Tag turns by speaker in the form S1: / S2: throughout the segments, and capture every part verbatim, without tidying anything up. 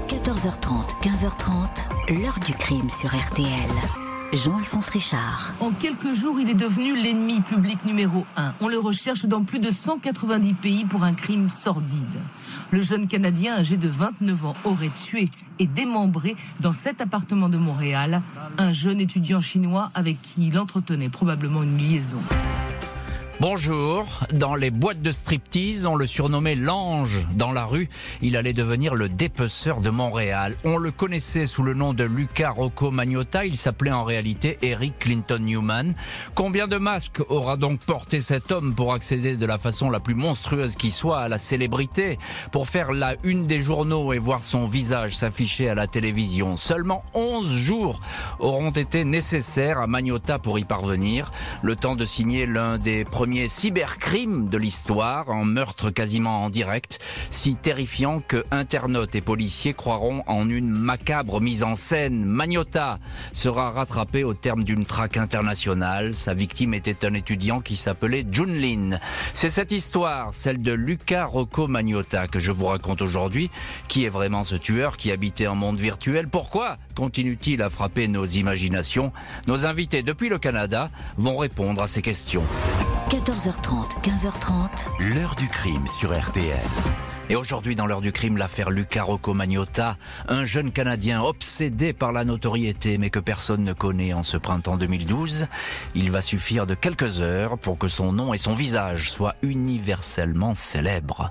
S1: quatorze heures trente, quinze heures trente, l'heure du crime sur R T L. Jean-Alphonse Richard.
S2: En quelques jours, il est devenu l'ennemi public numéro un. On le recherche dans plus de cent quatre-vingt-dix pays pour un crime sordide. Le jeune Canadien âgé de vingt-neuf ans aurait tué et démembré dans cet appartement de Montréal un jeune étudiant chinois avec qui il entretenait probablement une liaison.
S3: Bonjour. Dans les boîtes de striptease, on le surnommait l'ange. Dans la rue, il allait devenir le dépeceur de Montréal. On le connaissait sous le nom de Luca Rocco Magnotta. Il s'appelait en réalité Eric Clinton Newman. Combien de masques aura donc porté cet homme pour accéder de la façon la plus monstrueuse qui soit à la célébrité, pour faire la une des journaux et voir son visage s'afficher à la télévision? Seulement onze jours auront été nécessaires à Magnotta pour y parvenir. Le temps de signer l'un des premiers premier cybercrime de l'histoire, un meurtre quasiment en direct, si terrifiant que internautes et policiers croiront en une macabre mise en scène. Magnotta sera rattrapé au terme d'une traque internationale. Sa victime était un étudiant qui s'appelait Junlin. C'est cette histoire, celle de Luca Rocco Magnotta, que je vous raconte aujourd'hui. Qui est vraiment ce tueur qui habitait un monde virtuel? Pourquoi continue-t-il à frapper nos imaginations? Nos invités depuis le Canada vont répondre à ces questions.
S1: quatorze heures trente, quinze heures trente.
S4: L'heure du crime sur R T L.
S3: Et aujourd'hui, dans l'heure du crime, l'affaire Luca Rocco Magnotta, un jeune Canadien obsédé par la notoriété, mais que personne ne connaît en ce printemps deux mille douze. Il va suffire de quelques heures pour que son nom et son visage soient universellement célèbres.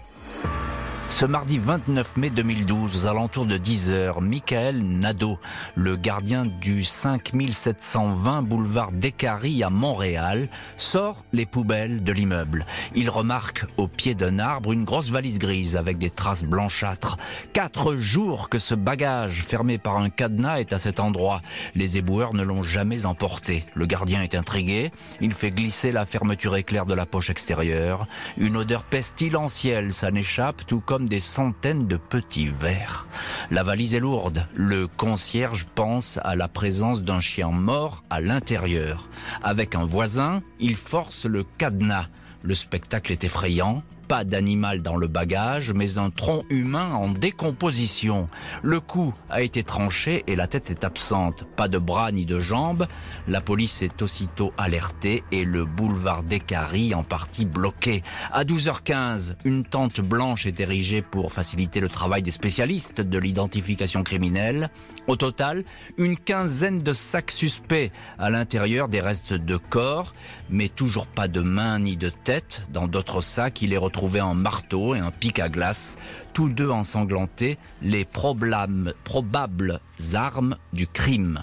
S3: Ce mardi vingt-neuf mai deux mille douze, aux alentours de dix heures, Michael Nadeau, le gardien du cinq mille sept cent vingt boulevard Décarie à Montréal, sort les poubelles de l'immeuble. Il remarque au pied d'un arbre une grosse valise grise avec des traces blanchâtres. Quatre jours que ce bagage fermé par un cadenas est à cet endroit. Les éboueurs ne l'ont jamais emporté. Le gardien est intrigué. Il fait glisser la fermeture éclair de la poche extérieure. Une odeur pestilentielle s'en échappe, tout comme des centaines de petits vers. La valise est lourde. Le concierge pense à la présence d'un chien mort à l'intérieur. Avec un voisin, il force le cadenas. Le spectacle est effrayant. Pas d'animal dans le bagage, mais un tronc humain en décomposition. Le cou a été tranché et la tête est absente. Pas de bras ni de jambes. La police est aussitôt alertée et le boulevard Décarie en partie bloqué. À douze heures quinze, une tente blanche est érigée pour faciliter le travail des spécialistes de l'identification criminelle. Au total, une quinzaine de sacs suspects à l'intérieur, des restes de corps, mais toujours pas de main ni de tête. Dans d'autres sacs, il est retrouvé trouvé un marteau et un pic à glace, tous deux ensanglantés, les probables, probables armes du crime.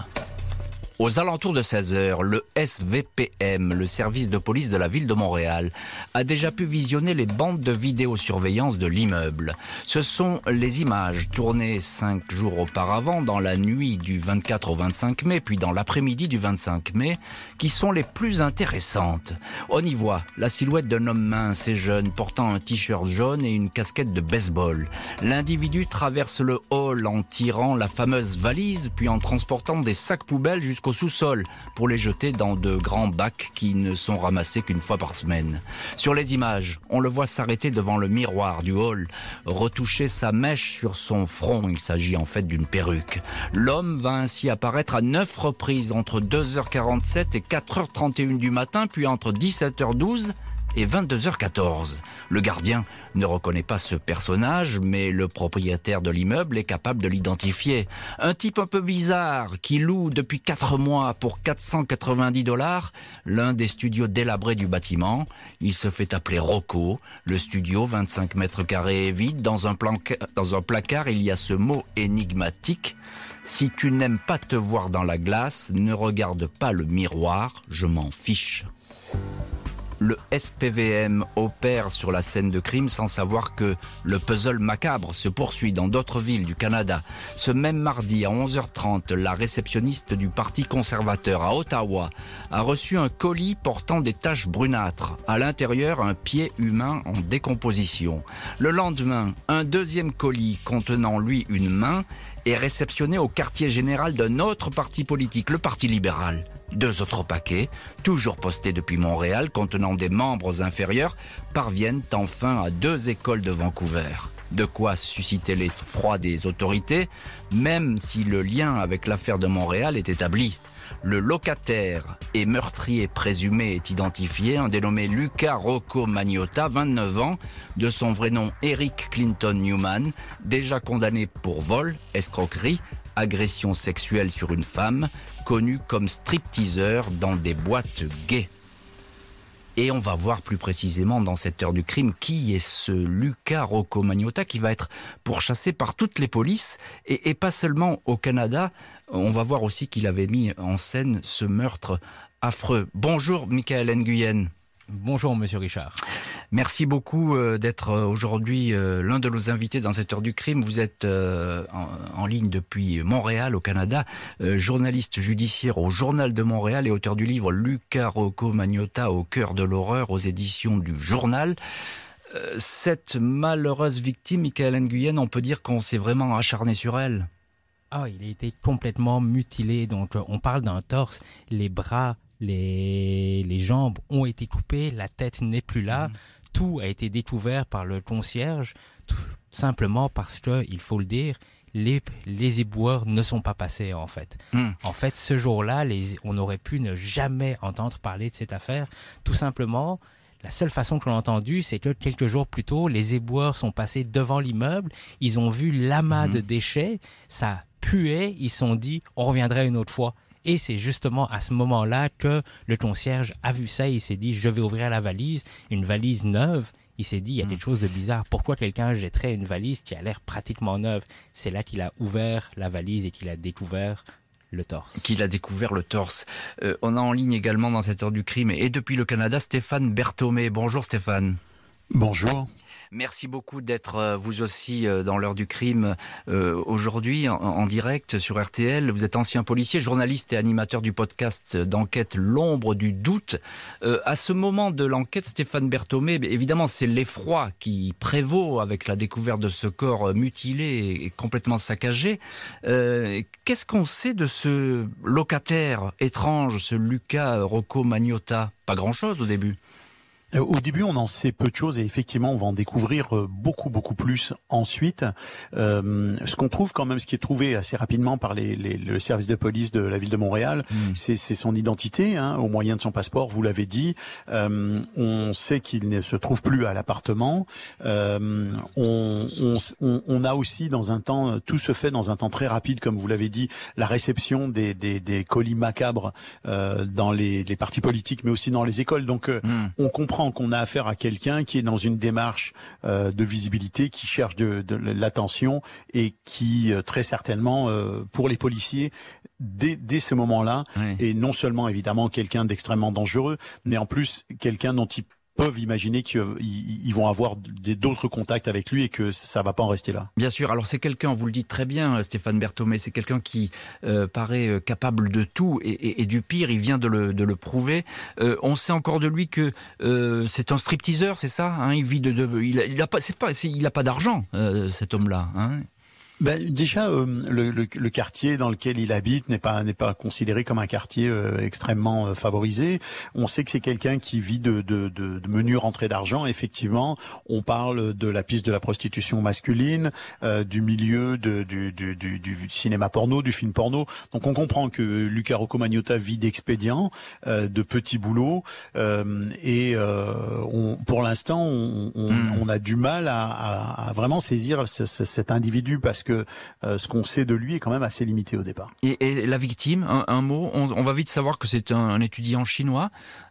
S3: Aux alentours de seize heures, le S V P M, le service de police de la ville de Montréal, a déjà pu visionner les bandes de vidéosurveillance de l'immeuble. Ce sont les images tournées cinq jours auparavant, dans la nuit du vingt-quatre au vingt-cinq mai, puis dans l'après-midi du vingt-cinq mai, qui sont les plus intéressantes. On y voit la silhouette d'un homme mince et jeune, portant un t-shirt jaune et une casquette de baseball. L'individu traverse le hall en tirant la fameuse valise, puis en transportant des sacs poubelles jusqu'au sous-sol pour les jeter dans de grands bacs qui ne sont ramassés qu'une fois par semaine. Sur les images, on le voit s'arrêter devant le miroir du hall, retoucher sa mèche sur son front. Il s'agit en fait d'une perruque. L'homme va ainsi apparaître à neuf reprises entre deux heures quarante-sept et quatre heures trente et une du matin, puis entre dix-sept heures douze et vingt-deux heures quatorze. Le gardien ne reconnaît pas ce personnage, mais le propriétaire de l'immeuble est capable de l'identifier. Un type un peu bizarre qui loue depuis quatre mois pour quatre cent quatre-vingt-dix dollars l'un des studios délabrés du bâtiment. Il se fait appeler Rocco. Le studio, vingt-cinq mètres carrés, est vide. Dans un, planca- dans un placard, il y a ce mot énigmatique. Si tu n'aimes pas te voir dans la glace, ne regarde pas le miroir, je m'en fiche. Le S P V M opère sur la scène de crime sans savoir que le puzzle macabre se poursuit dans d'autres villes du Canada. Ce même mardi à onze heures trente, la réceptionniste du Parti conservateur à Ottawa a reçu un colis portant des taches brunâtres. À l'intérieur, un pied humain en décomposition. Le lendemain, un deuxième colis contenant lui une main est réceptionné au quartier général d'un autre parti politique, le Parti libéral. Deux autres paquets, toujours postés depuis Montréal, contenant des membres inférieurs, parviennent enfin à deux écoles de Vancouver. De quoi susciter l'effroi des autorités, même si le lien avec l'affaire de Montréal est établi. Le locataire et meurtrier présumé est identifié, un dénommé Luca Rocco Magnotta, vingt-neuf ans, de son vrai nom Eric Clinton Newman, déjà condamné pour vol, escroquerie, agression sexuelle sur une femme, connu comme stripteaseur dans des boîtes gays. Et on va voir plus précisément dans cette heure du crime qui est ce Luca Rocco Magnotta qui va être pourchassé par toutes les polices et, et pas seulement au Canada. On va voir aussi qu'il avait mis en scène ce meurtre affreux. Bonjour Michael Nguyen.
S5: Bonjour Monsieur Richard.
S3: Merci beaucoup d'être aujourd'hui l'un de nos invités dans cette heure du crime. Vous êtes en, en ligne depuis Montréal, au Canada, journaliste judiciaire au Journal de Montréal et auteur du livre Luca Rocco Magnotta au cœur de l'horreur aux éditions du Journal. Cette malheureuse victime, Michael Nguyen, on peut dire qu'on s'est vraiment acharné sur elle.
S5: Ah, il a été complètement mutilé. Donc on parle d'un torse, les bras, Les, les jambes ont été coupées, la tête n'est plus là. Mmh. Tout a été découvert par le concierge, tout simplement parce que, il faut le dire, les, les éboueurs ne sont pas passés en fait. Mmh. En fait, ce jour-là, les, on aurait pu ne jamais entendre parler de cette affaire. Tout simplement, la seule façon que l'on a entendu, c'est que quelques jours plus tôt, les éboueurs sont passés devant l'immeuble, ils ont vu l'amas mmh. de déchets, ça puait, ils se sont dit, on reviendrait une autre fois. Et c'est justement à ce moment-là que le concierge a vu ça, il s'est dit, je vais ouvrir la valise, une valise neuve. Il s'est dit, il y a quelque chose de bizarre. Pourquoi quelqu'un jetterait une valise qui a l'air pratiquement neuve? C'est là qu'il a ouvert la valise et qu'il a découvert le torse.
S3: Qu'il a découvert le torse. Euh, on a en ligne également dans cette heure du crime, et depuis le Canada, Stéphane Berthomé. Bonjour Stéphane.
S6: Bonjour.
S3: Merci beaucoup d'être euh, vous aussi euh, dans l'heure du crime euh, aujourd'hui en, en direct sur R T L. Vous êtes ancien policier, journaliste et animateur du podcast d'enquête L'ombre du doute. Euh, à ce moment de l'enquête, Stéphane Berthomé, évidemment c'est l'effroi qui prévaut avec la découverte de ce corps mutilé et complètement saccagé. Euh, qu'est-ce qu'on sait de ce locataire étrange, ce Luca Rocco Magnotta? Pas grand-chose au début.
S6: Au début, on en sait peu de choses et effectivement, on va en découvrir beaucoup, beaucoup plus ensuite. Euh, ce qu'on trouve quand même, ce qui est trouvé assez rapidement par les, les, le service de police de la ville de Montréal, mmh. c'est, c'est son identité, hein, au moyen de son passeport, vous l'avez dit. Euh, on sait qu'il ne se trouve plus à l'appartement. Euh, on, on, on a aussi dans un temps, tout se fait dans un temps très rapide, comme vous l'avez dit, la réception des, des, des colis macabres euh, dans les, les partis politiques, mais aussi dans les écoles. Donc, euh, mmh. on comprend qu'on a affaire à quelqu'un qui est dans une démarche euh, de visibilité, qui cherche de, de l'attention et qui euh, très certainement euh, pour les policiers dès, dès ce moment-là oui. est non seulement évidemment quelqu'un d'extrêmement dangereux, mais en plus quelqu'un dont ils peuvent imaginer qu'ils vont avoir d'autres contacts avec lui et que ça va pas en rester là.
S3: Bien sûr, alors c'est quelqu'un, vous le dites très bien Stéphane Berthomé, c'est quelqu'un qui euh, paraît capable de tout et, et, et du pire, il vient de le, de le prouver. Euh, on sait encore de lui que euh, c'est un stripteaseur, c'est ça hein, il vit de, de il a, il a pas, c'est pas, c'est, il a pas d'argent euh, cet homme-là. Hein
S6: Ben, déjà, euh, le, le, le quartier dans lequel il habite n'est pas n'est pas considéré comme un quartier euh, extrêmement euh, favorisé. On sait que c'est quelqu'un qui vit de, de, de, de menus rentrées d'argent. Effectivement, on parle de la piste de la prostitution masculine, euh, du milieu de, du, du, du, du cinéma porno, du film porno. Donc on comprend que Luca Rocco Magnotta vit d'expédients, euh, de petits boulots, euh, et euh, on, pour l'instant, on, on, mmh. on a du mal à, à, à vraiment saisir ce, ce, cet individu parce que euh, ce qu'on sait de lui est quand même assez limité au départ.
S3: Et, et la victime, un, un mot, on, on va vite savoir que c'est un, un étudiant chinois.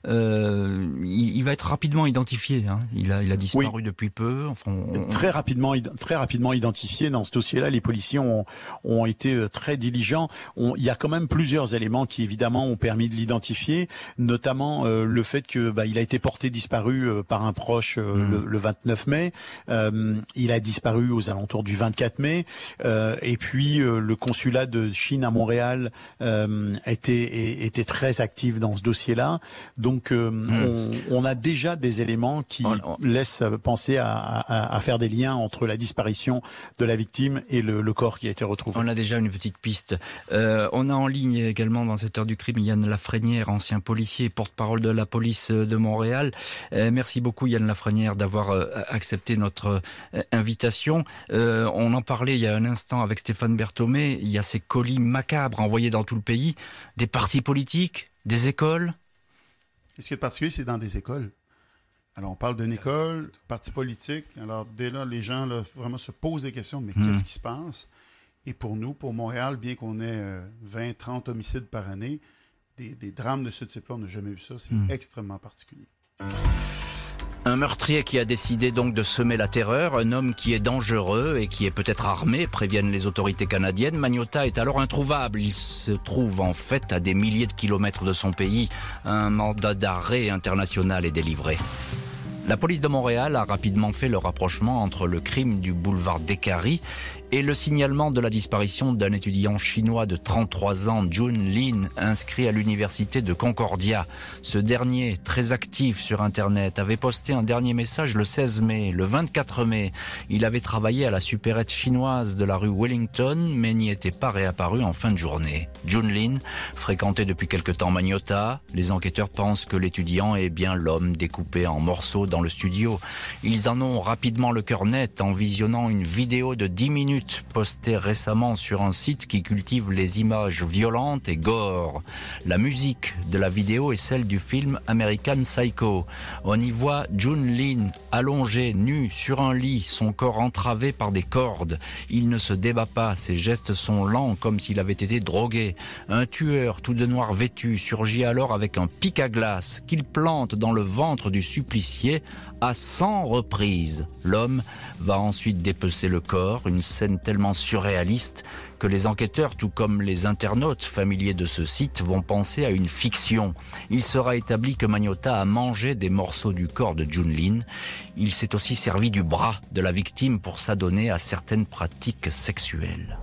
S3: Euh, il, il va être rapidement identifié. Hein. Il a, il a disparu oui. depuis peu. Enfin, on...
S6: Très rapidement, très rapidement identifié dans ce dossier-là. Les policiers ont, ont été très diligents. On, il y a quand même plusieurs éléments qui évidemment ont permis de l'identifier, notamment euh, le fait que bah, il a été porté disparu euh, par un proche euh, mmh. le, le vingt-neuf mai. Euh, il a disparu aux alentours du vingt-quatre mai. Euh, et puis euh, le consulat de Chine à Montréal euh, était était très actif dans ce dossier-là. Donc euh, mmh. on, on a déjà des éléments qui on, on... laissent penser à, à, à faire des liens entre la disparition de la victime et le, le corps qui a été retrouvé.
S3: On a déjà une petite piste. Euh, on a en ligne également dans cette heure du crime Yann Lafrenière, ancien policier, porte-parole de la police de Montréal. Euh, merci beaucoup Yann Lafrenière d'avoir euh, accepté notre euh, invitation. Euh, on en parlait il y a un instant avec Stéphane Berthomé. Il y a ces colis macabres envoyés dans tout le pays, des partis politiques, des écoles.
S7: Et ce qui est particulier, c'est dans des écoles. Alors, on parle d'une école, parti politique. Alors, dès là, les gens là, vraiment se posent des questions. Mais mmh. qu'est-ce qui se passe? Et pour nous, pour Montréal, bien qu'on ait euh, vingt, trente homicides par année, des, des drames de ce type-là, on n'a jamais vu ça. C'est mmh. extrêmement particulier.
S3: Un meurtrier qui a décidé donc de semer la terreur, un homme qui est dangereux et qui est peut-être armé, préviennent les autorités canadiennes. Magnotta est alors introuvable. Il se trouve en fait à des milliers de kilomètres de son pays. Un mandat d'arrêt international est délivré. La police de Montréal a rapidement fait le rapprochement entre le crime du boulevard Décarie et le signalement de la disparition d'un étudiant chinois de trente-trois ans, Jun Lin, inscrit à l'université de Concordia. Ce dernier, très actif sur Internet, avait posté un dernier message le seize mai. Le vingt-quatre mai, il avait travaillé à la supérette chinoise de la rue Wellington, mais n'y était pas réapparu en fin de journée. Jun Lin fréquentait depuis quelque temps Magnotta. Les enquêteurs pensent que l'étudiant est bien l'homme découpé en morceaux dans le studio. Ils en ont rapidement le cœur net en visionnant une vidéo de dix minutes postée récemment sur un site qui cultive les images violentes et gore. La musique de la vidéo est celle du film American Psycho. On y voit Jun Lin allongé, nu, sur un lit, son corps entravé par des cordes. Il ne se débat pas, ses gestes sont lents comme s'il avait été drogué. Un tueur tout de noir vêtu surgit alors avec un pic à glace qu'il plante dans le ventre du supplicié à cent reprises. L'homme va ensuite dépecer le corps, une scène tellement surréaliste que les enquêteurs, tout comme les internautes familiers de ce site, vont penser à une fiction. Il sera établi que Magnotta a mangé des morceaux du corps de Jun Lin. Il s'est aussi servi du bras de la victime pour s'adonner à certaines pratiques sexuelles.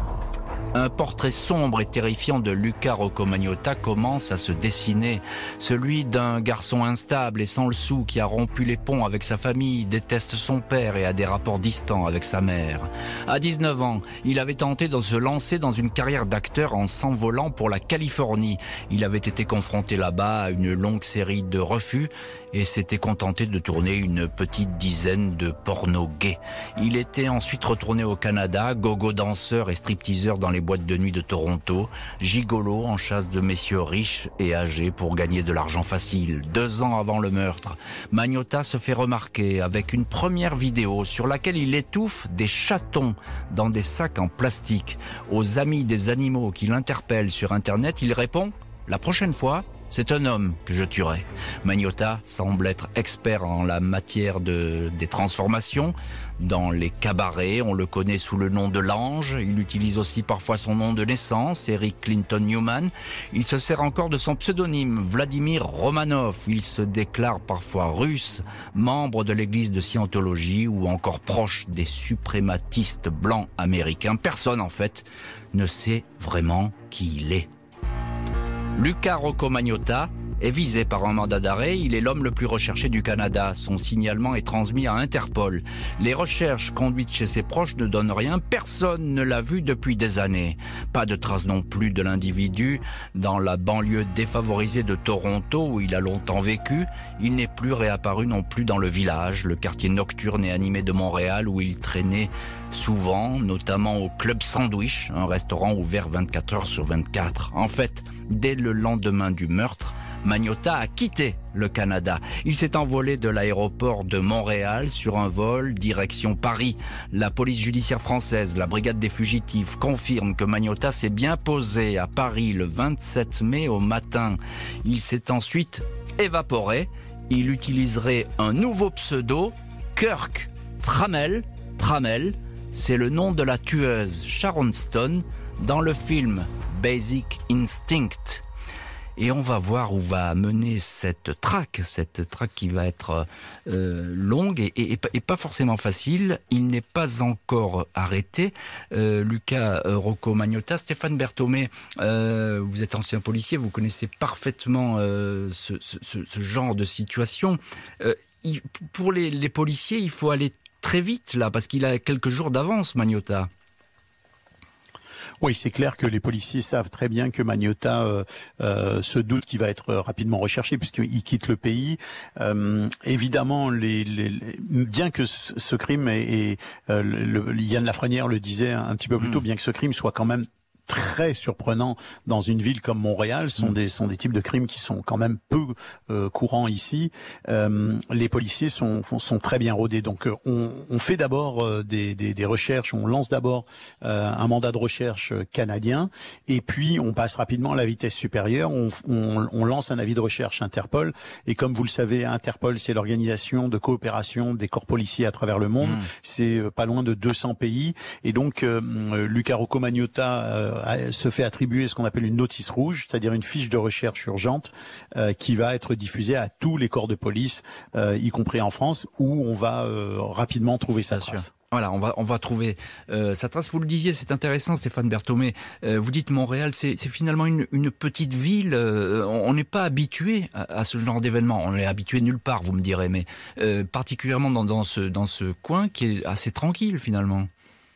S3: Un portrait sombre et terrifiant de Luca Rocco Magnotta commence à se dessiner. Celui d'un garçon instable et sans le sou qui a rompu les ponts avec sa famille, déteste son père et a des rapports distants avec sa mère. À dix-neuf ans, il avait tenté de se lancer dans une carrière d'acteur en s'envolant pour la Californie. Il avait été confronté là-bas à une longue série de refus et s'était contenté de tourner une petite dizaine de pornos gays. Il était ensuite retourné au Canada, gogo danseur et stripteaseur dans les boîtes de nuit de Toronto, gigolo en chasse de messieurs riches et âgés pour gagner de l'argent facile. Deux ans avant le meurtre, Magnotta se fait remarquer avec une première vidéo sur laquelle il étouffe des chatons dans des sacs en plastique. Aux amis des animaux qui l'interpellent sur Internet, il répond « La prochaine fois, c'est un homme que je tuerai ». Magnotta semble être expert en la matière de, des transformations. Dans les cabarets, on le connaît sous le nom de l'Ange. Il utilise aussi parfois son nom de naissance, Eric Clinton Newman. Il se sert encore de son pseudonyme, Vladimir Romanov. Il se déclare parfois russe, membre de l'église de Scientologie ou encore proche des suprématistes blancs américains. Personne, en fait, ne sait vraiment qui il est. Luca Rocco Magnotta est visé par un mandat d'arrêt. Il est l'homme le plus recherché du Canada. Son signalement est transmis à Interpol. Les recherches conduites chez ses proches ne donnent rien. Personne ne l'a vu depuis des années. Pas de traces non plus de l'individu dans la banlieue défavorisée de Toronto où il a longtemps vécu. Il n'est plus réapparu non plus dans le village, le quartier nocturne et animé de Montréal où il traînait souvent, notamment au Club Sandwich, un restaurant ouvert vingt-quatre heures sur vingt-quatre. En fait, dès le lendemain du meurtre, Magnotta a quitté le Canada. Il s'est envolé de l'aéroport de Montréal sur un vol direction Paris. La police judiciaire française, la brigade des fugitifs, confirme que Magnotta s'est bien posé à Paris le vingt-sept mai au matin. Il s'est ensuite évaporé. Il utiliserait un nouveau pseudo, Kirk Trammell. Trammell, c'est le nom de la tueuse Sharon Stone dans le film Basic Instinct. et on va voir où va mener cette traque, cette traque qui va être euh, longue et, et, et pas forcément facile. Il n'est pas encore arrêté. Euh, Luca euh, Rocco Magnotta, Stéphane Berthomé, euh, vous êtes ancien policier, vous connaissez parfaitement euh, ce, ce, ce genre de situation. Euh, il, pour les, les policiers, il faut aller très vite là, parce qu'il a quelques jours d'avance, Magnotta.
S6: Oui, c'est clair que les policiers savent très bien que Magnotta euh, euh, se doute qu'il va être rapidement recherché puisqu'il quitte le pays. Euh, évidemment, les, les, les, bien que ce, ce crime, et, et euh, le, Yann Lafrenière le disait un petit peu plus tôt, mmh. bien que ce crime soit quand même très surprenant dans une ville comme Montréal, sont des sont des types de crimes qui sont quand même peu euh, courants ici. Euh, les policiers sont sont très bien rodés. Donc euh, on, on fait d'abord euh, des, des des recherches, on lance d'abord euh, un mandat de recherche canadien, et puis on passe rapidement à la vitesse supérieure. On, on on lance un avis de recherche Interpol, et comme vous le savez, Interpol, c'est l'organisation de coopération des corps policiers à travers le monde. Mmh. C'est pas loin de deux cents pays, et donc euh, Luca Rocco Magnotta euh, se fait attribuer ce qu'on appelle une notice rouge, c'est-à-dire une fiche de recherche urgente euh, qui va être diffusée à tous les corps de police, euh, y compris en France, où on va euh, rapidement trouver sa trace.
S3: Sûr. Voilà, on va on va trouver euh, sa trace. Vous le disiez, c'est intéressant, Stéphane Berthomé. Euh, vous dites Montréal, c'est c'est finalement une une petite ville. Euh, on n'est pas habitué à, à ce genre d'événement. On est habitué nulle part, vous me direz, mais euh, particulièrement dans dans ce dans ce coin qui est assez tranquille finalement.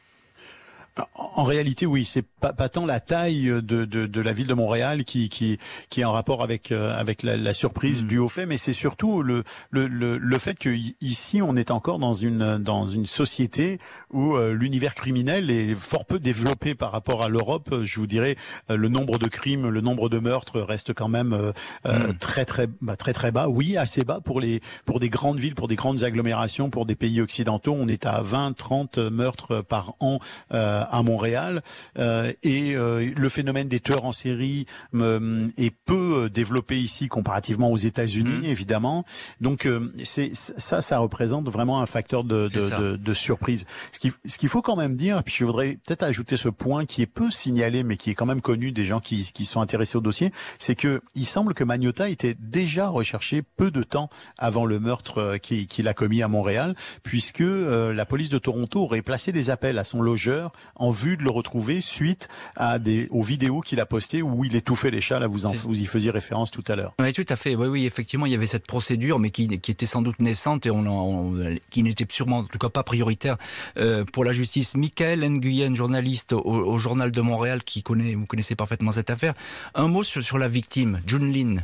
S6: En réalité, oui, c'est pas, pas tant la taille de, de, de la ville de Montréal qui, qui, qui est en rapport avec, euh, avec la, la surprise mmh. due au fait, mais c'est surtout le, le, le, le fait que ici on est encore dans une, dans une société où euh, l'univers criminel est fort peu développé par rapport à l'Europe. Je vous dirais, euh, le nombre de crimes, le nombre de meurtres reste quand même euh, mmh. très, très, bah, très, très bas. Oui, assez bas pour les, pour des grandes villes, pour des grandes agglomérations, pour des pays occidentaux. On est à vingt, trente meurtres par an. Euh, à Montréal, euh, et euh, le phénomène des tueurs en série euh, est peu développé ici comparativement aux États-Unis, mmh. évidemment. Donc euh, c'est ça, ça représente vraiment un facteur de, de, de, de surprise. Ce qu'il ce qu'il faut quand même dire, puis je voudrais peut-être ajouter ce point qui est peu signalé, mais qui est quand même connu des gens qui, qui sont intéressés au dossier, c'est que il semble que Magnotta était déjà recherché peu de temps avant le meurtre qu'il qu'il a commis à Montréal, puisque euh, la police de Toronto aurait placé des appels à son logeur en vue de le retrouver suite à des aux vidéos qu'il a postées où il étouffait les chats. Là, vous en, vous y faisiez référence tout à l'heure.
S3: Oui, tout à fait. Oui, oui, effectivement, il y avait cette procédure, mais qui, qui était sans doute naissante et on, on qui n'était sûrement, en tout cas, pas prioritaire euh, pour la justice. Michael Nguyen, journaliste au, au Journal de Montréal, qui connaît, vous connaissez parfaitement cette affaire. Un mot sur, sur la victime, Jun Lin.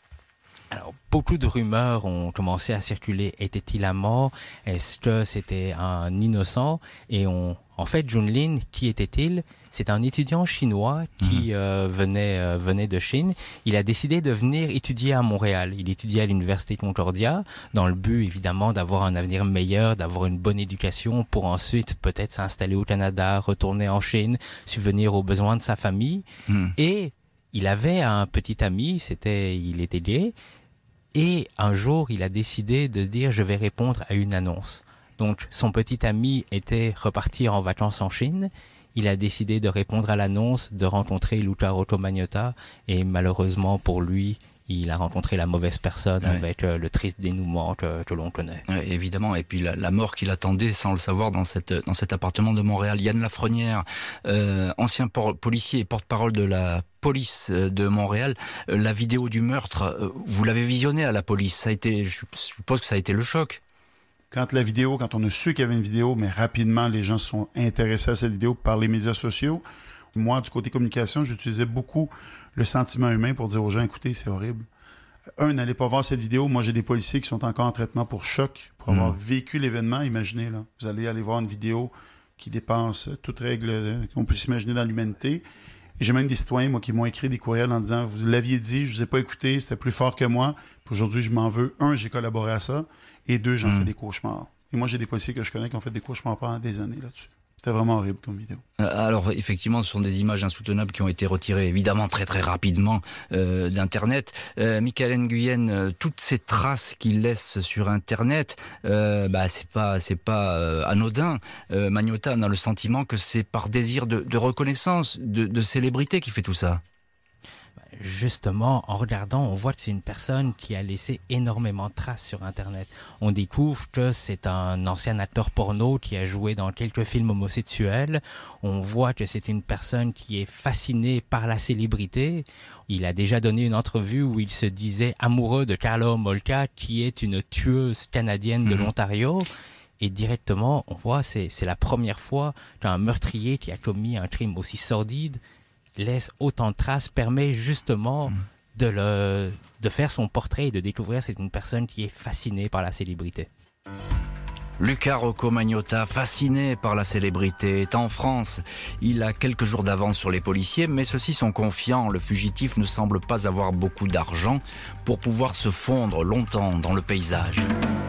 S5: Alors, beaucoup de rumeurs ont commencé à circuler. Était-il à mort? Est-ce que c'était un innocent? Et on, en fait, Jun Lin, qui était-il? C'est un étudiant chinois qui mmh. euh, venait euh, venait de Chine. Il a décidé de venir étudier à Montréal. Il étudiait à l'université Concordia dans le but, évidemment, d'avoir un avenir meilleur, d'avoir une bonne éducation pour ensuite peut-être s'installer au Canada, retourner en Chine, subvenir aux besoins de sa famille. Mmh. Et il avait un petit ami, c'était, il était gay. Et un jour, il a décidé de dire « je vais répondre à une annonce ». Donc, son petit ami était reparti en vacances en Chine. Il a décidé de répondre à l'annonce, de rencontrer Luca Rocco Magnotta. Et malheureusement pour lui, il a rencontré la mauvaise personne, ouais. avec euh, le triste dénouement que, que l'on connaît.
S3: Ouais, évidemment, et puis la, la mort qu'il attendait sans le savoir dans, cette, dans cet appartement de Montréal. Yann Lafrenière, euh, ancien por- policier et porte-parole de la police de Montréal, euh, la vidéo du meurtre, euh, vous l'avez visionnée à la police. Ça a été, je suppose que ça a été le choc.
S7: Quand la vidéo, quand on a su qu'il y avait une vidéo, mais rapidement les gens se sont intéressés à cette vidéo par les médias sociaux. Moi, du côté communication, j'utilisais beaucoup le sentiment humain pour dire aux gens, écoutez, c'est horrible. Un, n'allez pas voir cette vidéo. Moi, j'ai des policiers qui sont encore en traitement pour choc, pour avoir mmh. vécu l'événement. Imaginez, là, vous allez aller voir une vidéo qui dépasse toute règle qu'on puisse imaginer dans l'humanité. Et j'ai même des citoyens, moi, qui m'ont écrit des courriels en disant, vous l'aviez dit, je ne vous ai pas écouté, c'était plus fort que moi. Puis aujourd'hui, je m'en veux. Un, j'ai collaboré à ça. Et deux, j'en mmh. fais des cauchemars. Et moi, j'ai des policiers que je connais qui ont fait des cauchemars pendant des années là-dessus. C'était vraiment horrible comme vidéo.
S3: Alors effectivement, ce sont des images insoutenables qui ont été retirées évidemment très très rapidement euh, d'Internet. Euh, Michael Nguyen, euh, toutes ces traces qu'il laisse sur Internet, euh, bah c'est pas c'est pas euh, anodin. Euh, Magnotta a le sentiment que c'est par désir de, de reconnaissance, de, de célébrité qui fait tout ça.
S5: Justement, en regardant, on voit que c'est une personne qui a laissé énormément de traces sur Internet. On découvre que c'est un ancien acteur porno qui a joué dans quelques films homosexuels. On voit que c'est une personne qui est fascinée par la célébrité. Il a déjà donné une entrevue où il se disait amoureux de Karla Homolka, qui est une tueuse canadienne de mmh. l'Ontario. Et directement, on voit, c'est, c'est la première fois qu'un meurtrier qui a commis un crime aussi sordide laisse autant de traces, permet justement mmh. de, le, de faire son portrait et de découvrir c'est une personne qui est fascinée par la célébrité.
S3: Luca Rocco Magnotta, fasciné par la célébrité, est en France. Il a quelques jours d'avance sur les policiers, mais ceux-ci sont confiants. Le fugitif ne semble pas avoir beaucoup d'argent pour pouvoir se fondre longtemps dans le paysage.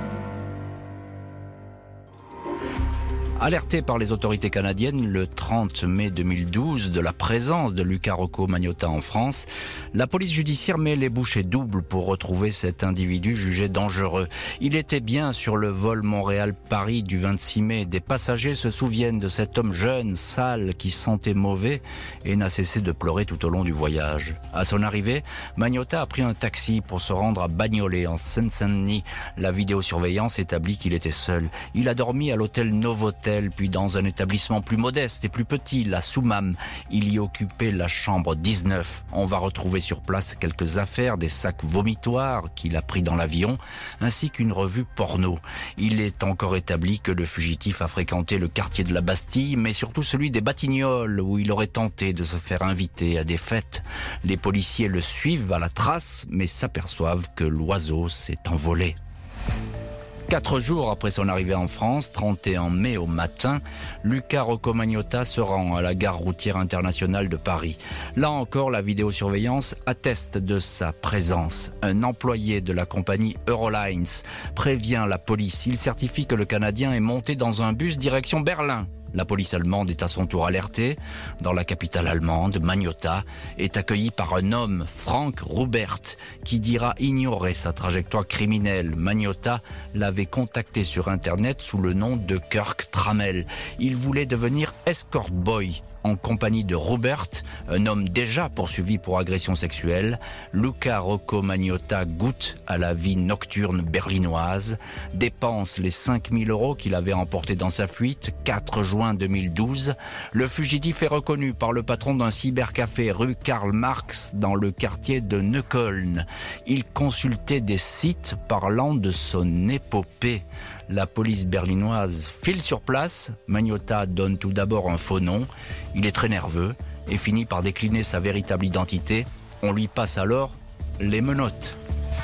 S3: Alerté par les autorités canadiennes le trente mai deux mille douze de la présence de Luca Rocco Magnotta en France, la police judiciaire met les bouchées doubles pour retrouver cet individu jugé dangereux. Il était bien sur le vol Montréal-Paris du vingt-six mai. Des passagers se souviennent de cet homme jeune, sale, qui sentait mauvais et n'a cessé de pleurer tout au long du voyage. À son arrivée, Magnotta a pris un taxi pour se rendre à Bagnolet, en Seine-Saint-Denis. La vidéosurveillance établit qu'il était seul. Il a dormi à l'hôtel Novotel, puis dans un établissement plus modeste et plus petit, la Soumam. Il y occupait la chambre dix-neuf. On va retrouver sur place quelques affaires, des sacs vomitoires qu'il a pris dans l'avion, ainsi qu'une revue porno. Il est encore établi que le fugitif a fréquenté le quartier de la Bastille, mais surtout celui des Batignolles, où il aurait tenté de se faire inviter à des fêtes. Les policiers le suivent à la trace, mais s'aperçoivent que l'oiseau s'est envolé. Quatre jours après son arrivée en France, trente et un mai au matin, Luca Rocco Magnotta se rend à la gare routière internationale de Paris. Là encore, la vidéosurveillance atteste de sa présence. Un employé de la compagnie Eurolines prévient la police. Il certifie que le Canadien est monté dans un bus direction Berlin. La police allemande est à son tour alertée. Dans la capitale allemande, Magnotta est accueilli par un homme, Frank Rubert, qui dira ignorer sa trajectoire criminelle. Magnotta l'avait contacté sur Internet sous le nom de Kirk Trammell. Il voulait devenir escort boy en compagnie de Rubert, un homme déjà poursuivi pour agression sexuelle. Luca Rocco Magnotta goûte à la vie nocturne berlinoise, dépense les cinq mille euros qu'il avait emportés dans sa fuite, quatre juin deux mille douze. Le fugitif est reconnu par le patron d'un cybercafé rue Karl Marx dans le quartier de Neukölln. Il consultait des sites parlant de son épopée. La police berlinoise file sur place. Magnotta donne tout d'abord un faux nom. Il est très nerveux et finit par décliner sa véritable identité. On lui passe alors les menottes.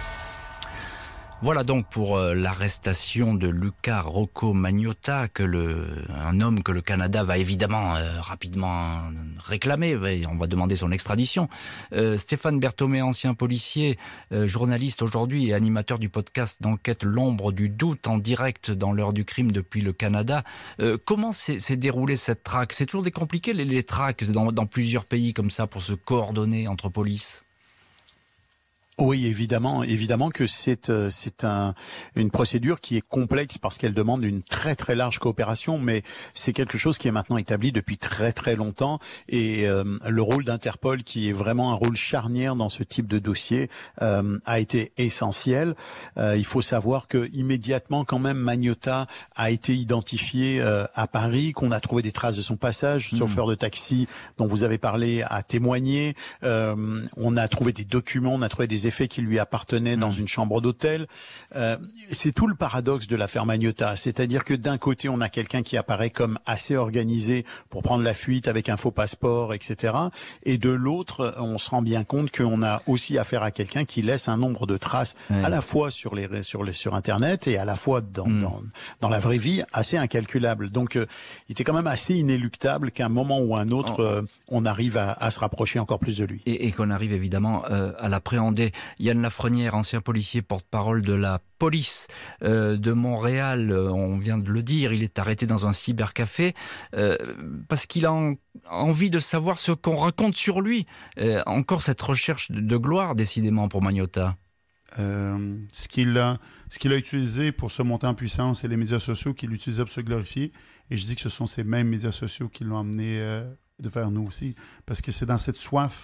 S3: Voilà donc pour euh, l'arrestation de Luca Rocco Magnotta, que le, un homme que le Canada va évidemment euh, rapidement réclamer. On va demander son extradition. Euh, Stéphane Berthomé, ancien policier, euh, journaliste aujourd'hui et animateur du podcast d'enquête L'ombre du doute en direct dans l'heure du crime depuis le Canada. Euh, comment s'est, s'est déroulée cette traque ? C'est toujours des compliqués les, les traques dans, dans plusieurs pays comme ça pour se coordonner entre polices ?
S6: Oui, évidemment, évidemment que c'est euh, c'est un une procédure qui est complexe parce qu'elle demande une très très large coopération, mais c'est quelque chose qui est maintenant établi depuis très très longtemps et euh, le rôle d'Interpol, qui est vraiment un rôle charnière dans ce type de dossier, euh, a été essentiel. Euh, il faut savoir que immédiatement, quand même, Magnotta a été identifié euh, à Paris, qu'on a trouvé des traces de son passage. Le chauffeur de taxi dont vous avez parlé a témoigné. Euh, on a trouvé des documents, on a trouvé des effets qui lui appartenaient dans une chambre d'hôtel. Euh, c'est tout le paradoxe de l'affaire Magnotta, c'est-à-dire que d'un côté, on a quelqu'un qui apparaît comme assez organisé pour prendre la fuite avec un faux passeport, et cetera. Et de l'autre, on se rend bien compte qu'on a aussi affaire à quelqu'un qui laisse un nombre de traces, oui, à la fois sur les sur les sur Internet et à la fois dans mm. dans, dans la vraie vie, assez incalculable. Donc, euh, il était quand même assez inéluctable qu'à un moment ou à un autre, oh. euh, on arrive à, à se rapprocher encore plus de lui.
S3: Et, et qu'on arrive évidemment euh, à l'appréhender. Yann Lafrenière, ancien policier porte-parole de la police euh, de Montréal, euh, on vient de le dire, il est arrêté dans un cybercafé euh, parce qu'il a en, envie de savoir ce qu'on raconte sur lui. Euh, encore cette recherche de, de gloire, décidément, pour Magnotta.
S7: Euh, ce qu'il a, ce qu'il a utilisé pour se monter en puissance, c'est les médias sociaux qu'il utilisait pour se glorifier. Et je dis que ce sont ces mêmes médias sociaux qui l'ont amené euh, de vers nous aussi. Parce que c'est dans cette soif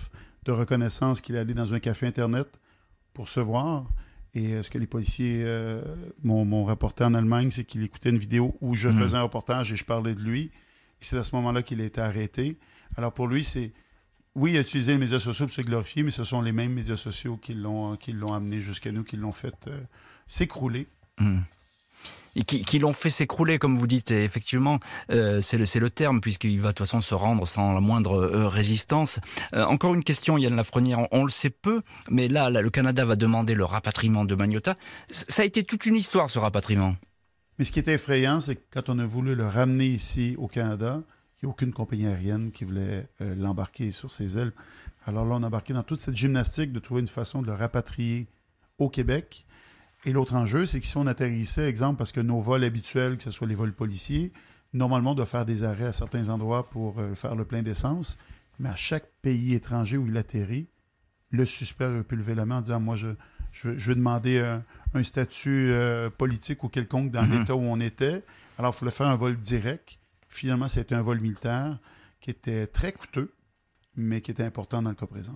S7: de reconnaissance qu'il est allé dans un café Internet pour se voir. Et ce que les policiers euh, m'ont, m'ont rapporté en Allemagne, c'est qu'il écoutait une vidéo où je mmh. faisais un reportage et je parlais de lui. Et c'est à ce moment-là qu'il a été arrêté. Alors pour lui, c'est... Oui, il a utilisé les médias sociaux pour se glorifier, mais ce sont les mêmes médias sociaux qui l'ont, qui l'ont amené jusqu'à nous, qui l'ont fait euh, s'écrouler.
S3: Mmh. Et qui, qui l'ont fait s'écrouler, comme vous dites. Et effectivement, euh, c'est, le, c'est le terme, puisqu'il va de toute façon se rendre sans la moindre euh, résistance. Euh, encore une question, Yann Lafrenière, on, on le sait peu, mais là, là, le Canada va demander le rapatriement de Magnota. C- ça a été toute une histoire, ce rapatriement.
S7: Mais ce qui est effrayant, c'est que quand on a voulu le ramener ici au Canada, il n'y a aucune compagnie aérienne qui voulait euh, l'embarquer sur ses ailes. Alors là, on a embarqué dans toute cette gymnastique de trouver une façon de le rapatrier au Québec. Et l'autre enjeu, c'est que si on atterrissait, exemple, parce que nos vols habituels, que ce soit les vols policiers, normalement, on doit faire des arrêts à certains endroits pour euh, faire le plein d'essence. Mais à chaque pays étranger où il atterrit, le suspect a pu lever la main en disant « Moi, je, je, je vais demander un, un statut euh, politique ou quelconque dans mm-hmm. l'État où on était. » Alors, il fallait faire un vol direct. Finalement, c'était un vol militaire qui était très coûteux, mais qui était important dans le cas présent.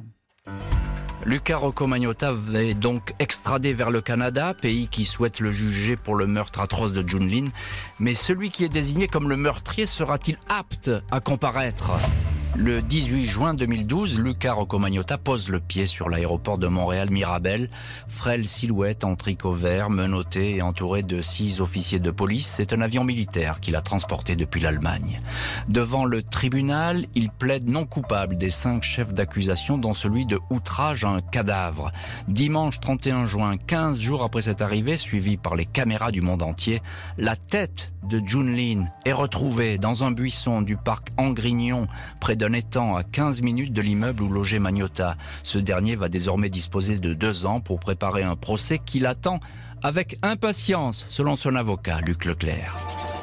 S3: Luca Rocco Magnotta est donc extradé vers le Canada, pays qui souhaite le juger pour le meurtre atroce de Jun Lin. Mais celui qui est désigné comme le meurtrier sera-t-il apte à comparaître ? Le dix-huit juin deux mille douze, Luca Rocco Magnotta pose le pied sur l'aéroport de Montréal-Mirabel. Frêle silhouette en tricot vert, menotté et entouré de six officiers de police. C'est un avion militaire qui l'a transporté depuis l'Allemagne. Devant le tribunal, il plaide non coupable des cinq chefs d'accusation, dont celui de outrage à un cadavre. Dimanche trente et un juin, quinze jours après cette arrivée, suivie par les caméras du monde entier, la tête de Jun Lin est retrouvée dans un buisson du parc Angrignon, près d'un étang à quinze minutes de l'immeuble où logeait Magnotta. Ce dernier va désormais disposer de deux ans pour préparer un procès qu'il attend avec impatience, selon son avocat, Luc Leclerc.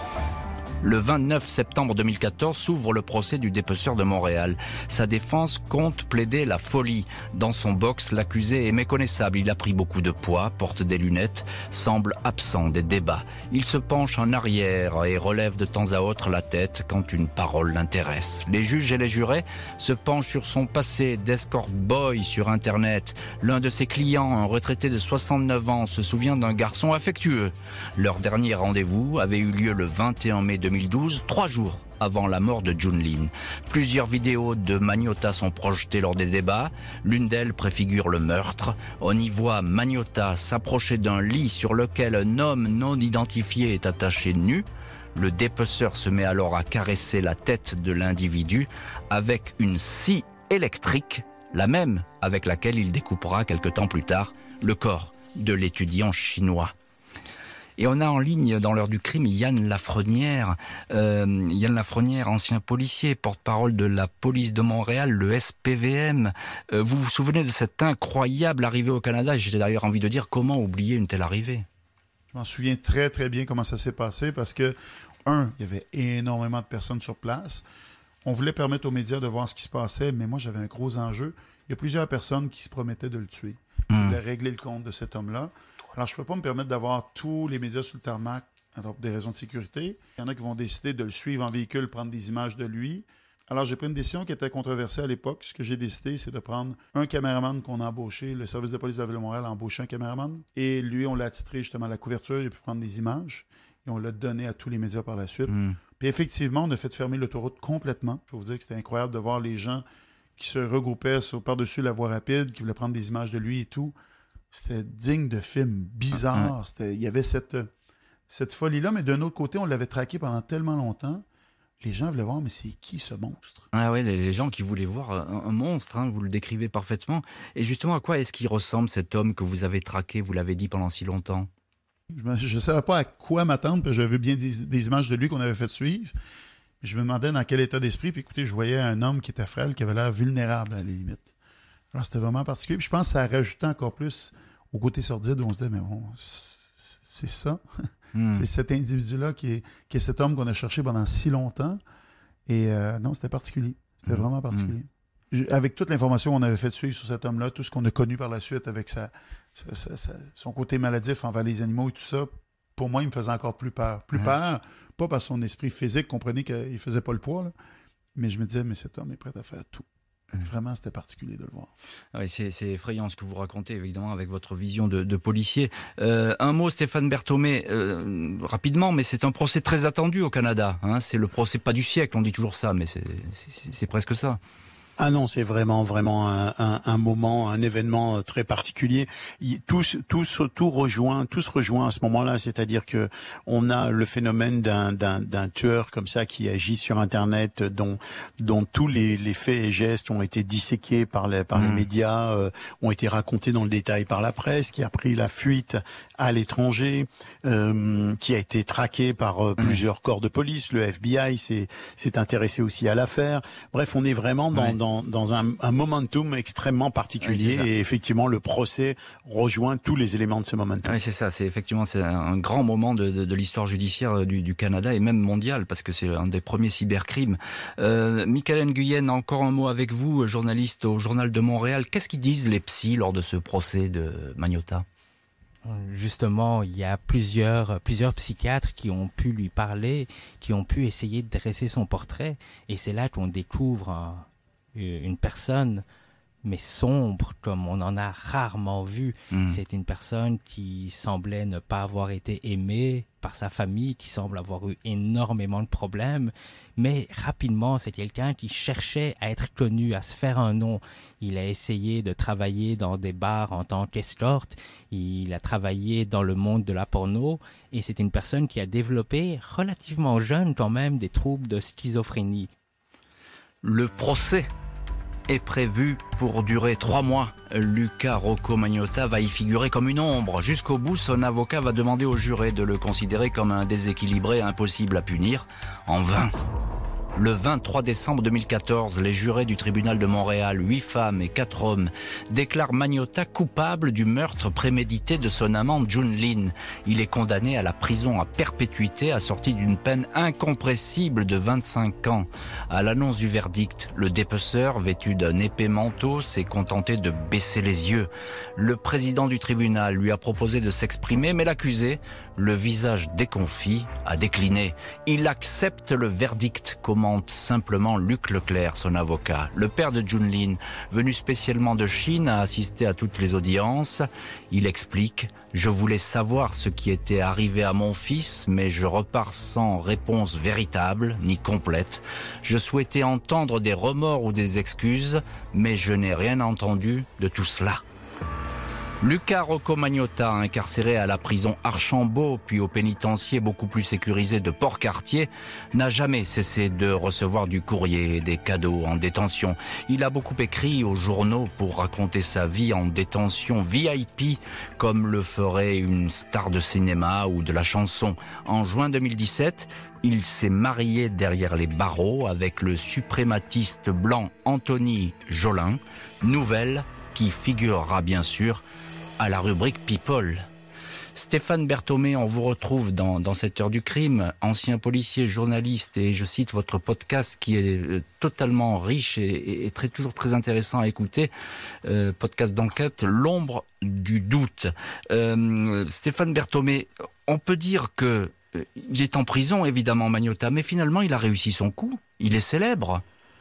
S3: Le vingt-neuf septembre deux mille quatorze s'ouvre le procès du dépeceur de Montréal. Sa défense compte plaider la folie. Dans son box, l'accusé est méconnaissable. Il a pris beaucoup de poids, porte des lunettes, semble absent des débats. Il se penche en arrière et relève de temps à autre la tête quand une parole l'intéresse. Les juges et les jurés se penchent sur son passé d'escort boy sur Internet. L'un de ses clients, un retraité de soixante-neuf ans, se souvient d'un garçon affectueux. Leur dernier rendez-vous avait eu lieu le vingt et un mai deux mille douze, trois jours avant la mort de Jun Lin. Plusieurs vidéos de Magnotta sont projetées lors des débats. L'une d'elles préfigure le meurtre. On y voit Magnotta s'approcher d'un lit sur lequel un homme non identifié est attaché nu. Le dépeceur se met alors à caresser la tête de l'individu avec une scie électrique, la même avec laquelle il découpera quelque temps plus tard le corps de l'étudiant chinois. Et on a en ligne, dans l'heure du crime, Yann Lafrenière. Euh, Yann Lafrenière, ancien policier, porte-parole de la police de Montréal, le S P V M. Euh, vous vous souvenez de cette incroyable arrivée au Canada ? J'ai d'ailleurs envie de dire, comment oublier une telle arrivée ?
S7: Je m'en souviens très, très bien comment ça s'est passé parce que, un, il y avait énormément de personnes sur place. On voulait permettre aux médias de voir ce qui se passait, mais moi, j'avais un gros enjeu. Il y a plusieurs personnes qui se promettaient de le tuer. Ils mmh. voulaient régler le compte de cet homme-là. Alors, je ne peux pas me permettre d'avoir tous les médias sous le tarmac pour des raisons de sécurité. Il y en a qui vont décider de le suivre en véhicule, prendre des images de lui. Alors, j'ai pris une décision qui était controversée à l'époque. Ce que j'ai décidé, c'est de prendre un caméraman qu'on a embauché. Le service de police de la Ville de Montréal a embauché un caméraman. Et lui, on l'a attitré justement à la couverture. Il a pu prendre des images. Et on l'a donné à tous les médias par la suite. Mm. Puis effectivement, on a fait fermer l'autoroute complètement. Il faut vous dire que c'était incroyable de voir les gens qui se regroupaient sur, par-dessus la voie rapide, qui voulaient prendre des images de lui et tout. C'était digne de film, bizarre. Mm-hmm. C'était, il y avait cette, cette folie-là, mais d'un autre côté, on l'avait traqué pendant tellement longtemps. Les gens voulaient voir, mais c'est qui ce monstre?
S3: Ah oui, les gens qui voulaient voir un, un monstre, hein, vous le décrivez parfaitement. Et justement, à quoi est-ce qu'il ressemble, cet homme que vous avez traqué, vous l'avez dit pendant si longtemps?
S7: Je ne savais pas à quoi m'attendre, parce que j'avais bien des, des images de lui qu'on avait fait suivre. Je me demandais dans quel état d'esprit, puis écoutez, je voyais un homme qui était frêle, qui avait l'air vulnérable à la limite. Alors c'était vraiment particulier. Puis je pense que ça rajoutait encore plus au côté sordide où on se disait, mais bon, c'est ça. Mm. C'est cet individu-là qui est, qui est cet homme qu'on a cherché pendant si longtemps. Et euh, non, c'était particulier. C'était mm. vraiment particulier. Mm. Je, avec toute l'information qu'on avait fait suivre sur cet homme-là, tout ce qu'on a connu par la suite avec sa, sa, sa, sa, son côté maladif envers les animaux et tout ça, pour moi, il me faisait encore plus peur. Plus mm. peur, pas par son esprit physique, comprenez qu'il ne faisait pas le poids, là, mais je me disais, mais cet homme est prêt à faire tout. Vraiment, c'était particulier de le voir.
S3: Oui, c'est, c'est effrayant ce que vous racontez, évidemment, avec votre vision de, de policier. Euh, un mot, Stéphane Berthomé, euh, rapidement, mais c'est un procès très attendu au Canada. Hein, c'est le procès pas du siècle, on dit toujours ça, mais c'est, c'est, c'est presque ça.
S6: Ah non, c'est vraiment vraiment un, un, un moment, un événement très particulier. Tous, tous, tout rejoint, tous rejoint à ce moment-là. C'est-à-dire que on a le phénomène d'un, d'un, d'un tueur comme ça qui agit sur Internet, dont, dont tous les, les faits et gestes ont été disséqués par les, par mmh. les médias, euh, ont été racontés dans le détail par la presse, qui a pris la fuite à l'étranger, euh, qui a été traqué par euh, plusieurs mmh. corps de police. Le F B I s'est, s'est intéressé aussi à l'affaire. Bref, on est vraiment dans, ouais. dans Dans, dans un, un momentum extrêmement particulier, oui, et effectivement le procès rejoint tous les éléments de ce momentum.
S3: Oui, c'est ça, c'est effectivement c'est un grand moment de, de, de l'histoire judiciaire du, du Canada et même mondiale, parce que c'est un des premiers cybercrimes. Euh, Michael Nguyen, encore un mot avec vous, journaliste au Journal de Montréal. Qu'est-ce qu'ils disent les psys lors de ce procès de Magnotta ?
S5: Justement, il y a plusieurs, plusieurs psychiatres qui ont pu lui parler, qui ont pu essayer de dresser son portrait, et c'est là qu'on découvre un une personne, mais sombre, comme on en a rarement vu. Mmh. C'est une personne qui semblait ne pas avoir été aimée par sa famille, qui semble avoir eu énormément de problèmes, mais rapidement, c'est quelqu'un qui cherchait à être connu, à se faire un nom. Il a essayé de travailler dans des bars en tant qu'escorte, il a travaillé dans le monde de la porno, et c'est une personne qui a développé, relativement jeune quand même, des troubles de schizophrénie.
S3: Le procès est prévu pour durer trois mois. Luca Rocco Magnotta va y figurer comme une ombre. Jusqu'au bout, son avocat va demander aux jurés de le considérer comme un déséquilibré impossible à punir. En vain. Le vingt-trois décembre deux mille quatorze, les jurés du tribunal de Montréal, huit femmes et quatre hommes, déclarent Magnotta coupable du meurtre prémédité de son amante June Lin. Il est condamné à la prison à perpétuité, assorti d'une peine incompressible de vingt-cinq ans. À l'annonce du verdict, le dépeceur, vêtu d'un épais manteau, s'est contenté de baisser les yeux. Le président du tribunal lui a proposé de s'exprimer, mais l'accusé, le visage déconfit, a décliné. Il accepte le verdict, commente simplement Luc Leclerc, son avocat. Le père de June Lin, venu spécialement de Chine, a assisté à toutes les audiences. Il explique « Je voulais savoir ce qui était arrivé à mon fils, mais je repars sans réponse véritable, ni complète. Je souhaitais entendre des remords ou des excuses, mais je n'ai rien entendu de tout cela. » Luca Rocco Magnotta, incarcéré à la prison Archambault, puis au pénitencier beaucoup plus sécurisé de Port-Cartier, n'a jamais cessé de recevoir du courrier et des cadeaux en détention. Il a beaucoup écrit aux journaux pour raconter sa vie en détention V I P, comme le ferait une star de cinéma ou de la chanson. En juin deux mille dix-sept, il s'est marié derrière les barreaux avec le suprématiste blanc Anthony Jolin, nouvelle qui figurera bien sûr à la rubrique People. Stéphane Berthomé, on vous retrouve dans, dans cette heure du crime, ancien policier, journaliste, et je cite votre podcast qui est totalement riche et, et, et très, toujours très intéressant à écouter, euh, podcast d'enquête, L'ombre du doute. Euh, Stéphane Berthomé, on peut dire que euh, il est en prison, évidemment, Magnotta, mais finalement il a réussi son coup, il est célèbre.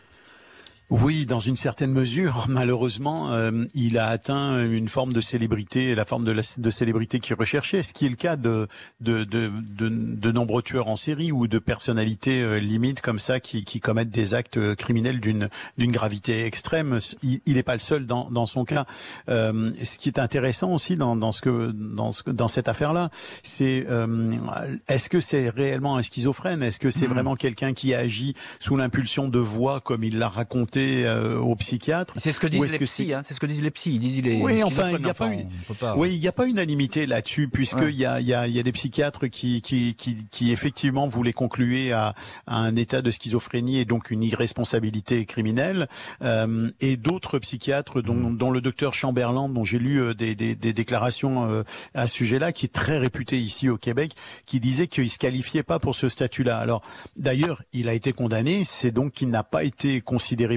S6: Oui, dans une certaine mesure, malheureusement, euh, il a atteint une forme de célébrité, la forme de, la, de célébrité qu'il recherchait, ce qui est le cas de de, de, de, de nombreux tueurs en série ou de personnalités euh, limites comme ça qui, qui commettent des actes criminels d'une d'une gravité extrême. Il n'est pas le seul dans, dans son cas. Euh, ce qui est intéressant aussi dans, dans ce que dans ce dans cette affaire-là, c'est euh, est-ce que c'est réellement un schizophrène? Est-ce que c'est mmh. vraiment quelqu'un qui agit sous l'impulsion de voix comme il l'a raconté Euh, aux psychiatres.
S3: C'est ce que disent les psys, hein, c'est ce que disent les psys. Ils disent il est.
S6: Oui, enfin, il n'y a pas une. Oui, il n'y a pas unanimité là-dessus, puisque il ouais. y a, il y a, il y a des psychiatres qui, qui, qui, qui effectivement voulaient concluer à, à un état de schizophrénie et donc une irresponsabilité criminelle, euh, et d'autres psychiatres, dont, dont le docteur Chamberlain, dont j'ai lu euh, des, des, des déclarations euh, à ce sujet-là, qui est très réputé ici au Québec, qui disait qu'il se qualifiait pas pour ce statut-là. Alors, d'ailleurs, il a été condamné, c'est donc qu'il n'a pas été considéré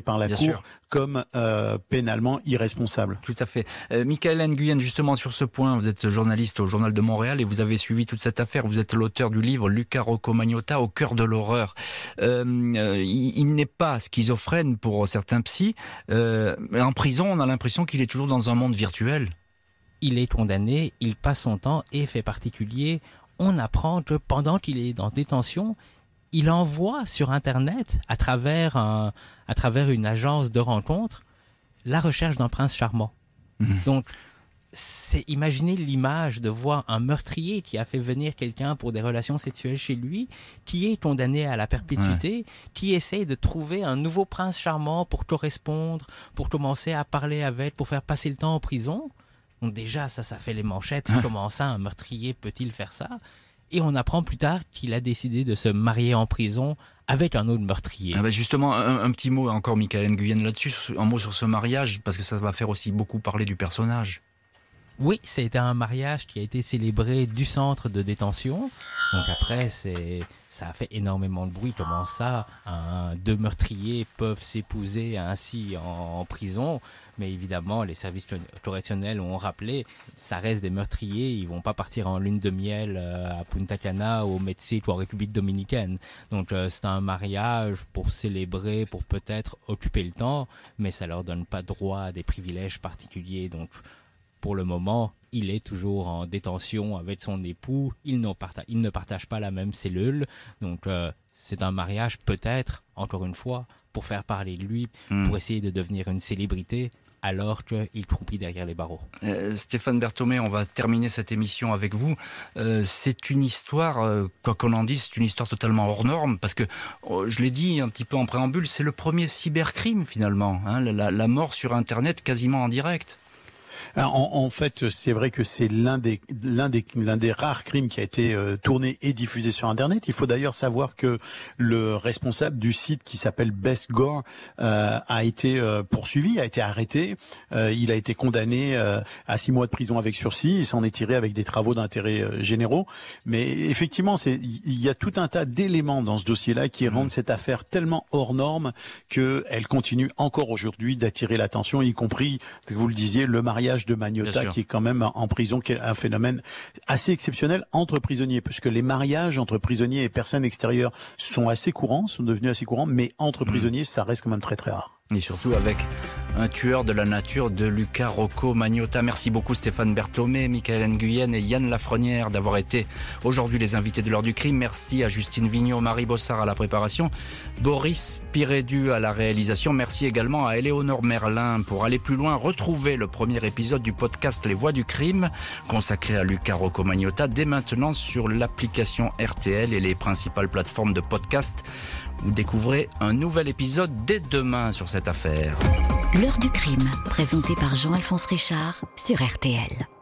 S6: par la
S3: Bien
S6: Cour
S3: sûr.
S6: comme euh, pénalement irresponsable.
S3: Tout à fait. Euh, Michael Nguyen, justement sur ce point, vous êtes journaliste au Journal de Montréal et vous avez suivi toute cette affaire. Vous êtes l'auteur du livre Luca Rocco Magnotta, au cœur de l'horreur. Euh, euh, il, il n'est pas schizophrène pour certains psys. Euh, en prison, on a l'impression qu'il est toujours dans un monde virtuel.
S5: Il est condamné, il passe son temps et fait particulier. On apprend que pendant qu'il est en détention, il envoie sur Internet, à travers, un, à travers une agence de rencontres, la recherche d'un prince charmant. Mmh. Donc, c'est imaginer l'image de voir un meurtrier qui a fait venir quelqu'un pour des relations sexuelles chez lui, qui est condamné à la perpétuité, ouais. qui essaye de trouver un nouveau prince charmant pour correspondre, pour commencer à parler avec, pour faire passer le temps en prison. Donc déjà, ça, ça fait les manchettes. Ouais. Comment ça, un meurtrier peut-il faire ça ? Et on apprend plus tard qu'il a décidé de se marier en prison avec un autre meurtrier.
S3: Ah bah justement, un, un petit mot encore, Michael Nguyen, là-dessus, un mot sur ce mariage, parce que ça va faire aussi beaucoup parler du personnage.
S5: Oui, c'était un mariage qui a été célébré du centre de détention. Donc après, c'est, ça a fait énormément de bruit. Comment ça, un, deux meurtriers peuvent s'épouser ainsi en, en prison? Mais évidemment, les services correctionnels ont rappelé, ça reste des meurtriers. Ils vont pas partir en lune de miel à Punta Cana, au Mexique ou en République dominicaine. Donc euh, c'est un mariage pour célébrer, pour peut-être occuper le temps, mais ça leur donne pas droit à des privilèges particuliers. Donc pour le moment, il est toujours en détention avec son époux. Ils, parta- ils ne partagent pas la même cellule. Donc, euh, c'est un mariage peut-être, encore une fois, pour faire parler de lui, mmh. pour essayer de devenir une célébrité, alors qu'il croupit derrière les barreaux.
S3: Euh, Stéphane Berthomé, on va terminer cette émission avec vous. Euh, c'est une histoire, euh, quoi qu'on en dise, c'est une histoire totalement hors norme, parce que, oh, je l'ai dit un petit peu en préambule, c'est le premier cybercrime, finalement. Hein, la, la mort sur Internet, quasiment en direct.
S6: En, en fait, c'est vrai que c'est l'un des l'un des l'un des rares crimes qui a été euh, tourné et diffusé sur Internet. Il faut d'ailleurs savoir que le responsable du site qui s'appelle Best Gore euh, a été euh, poursuivi, a été arrêté. Euh, il a été condamné euh, à six mois de prison avec sursis. Il s'en est tiré avec des travaux d'intérêt euh, généraux. Mais effectivement, c'est il y a tout un tas d'éléments dans ce dossier-là qui rendent cette affaire tellement hors norme que elle continue encore aujourd'hui d'attirer l'attention, y compris, comme vous le disiez, le mariage de Magnotta qui est quand même en prison, qui est un phénomène assez exceptionnel entre prisonniers, parce que les mariages entre prisonniers et personnes extérieures sont assez courants, sont devenus assez courants, mais entre mmh. prisonniers, ça reste quand même très très rare.
S3: Et surtout avec un tueur de la nature de Luca Rocco Magnotta. Merci beaucoup Stéphane Berthomé, Michael Nguyen et Yann Lafrenière d'avoir été aujourd'hui les invités de l'heure du crime. Merci à Justine Vignot, Marie Bossard à la préparation, Boris Pirédu à la réalisation. Merci également à Éléonore Merlin. Pour aller plus loin, retrouvez le premier épisode du podcast Les Voix du crime consacré à Luca Rocco Magnotta dès maintenant sur l'application R T L et les principales plateformes de podcast. Vous découvrez un nouvel épisode dès demain sur cette affaire.
S1: L'heure du crime, présenté par Jean-Alphonse Richard sur R T L.